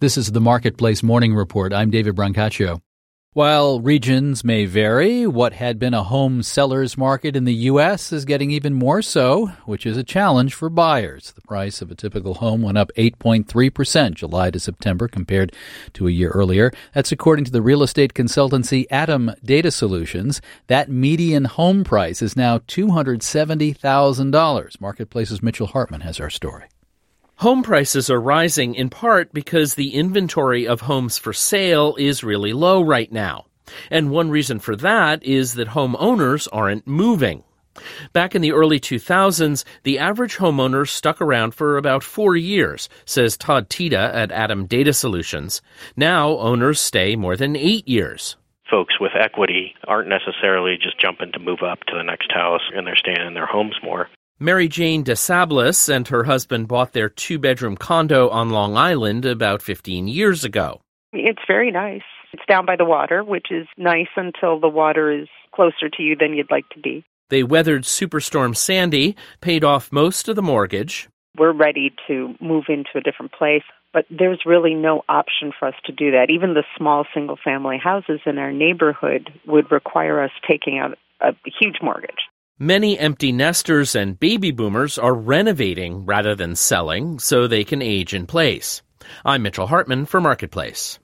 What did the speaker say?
This is the Marketplace Morning Report. I'm David Brancaccio. While regions may vary, what had been a home seller's market in the U.S. is getting even more so, which is a challenge for buyers. The price of a typical home went up 8.3% July to September compared to a year earlier. That's according to the real estate consultancy Atom Data Solutions. That median home price is now $270,000. Marketplace's Mitchell Hartman has our story. Home prices are rising in part because the inventory of homes for sale is really low right now. And one reason for that is that homeowners aren't moving. Back in the early 2000s, the average homeowner stuck around for about 4 years, says Todd Tita at Atom Data Solutions. Now, owners stay more than 8 years. Folks with equity aren't necessarily just jumping to move up to the next house, and they're staying in their homes more. Mary Jane DeSablis and her husband bought their 2-bedroom condo on Long Island about 15 years ago. It's very nice. It's down by the water, which is nice until the water is closer to you than you'd like to be. They weathered Superstorm Sandy, paid off most of the mortgage. We're ready to move into a different place, but there's really no option for us to do that. Even the small single-family houses in our neighborhood would require us taking out a huge mortgage. Many empty nesters and baby boomers are renovating rather than selling so they can age in place. I'm Mitchell Hartman for Marketplace.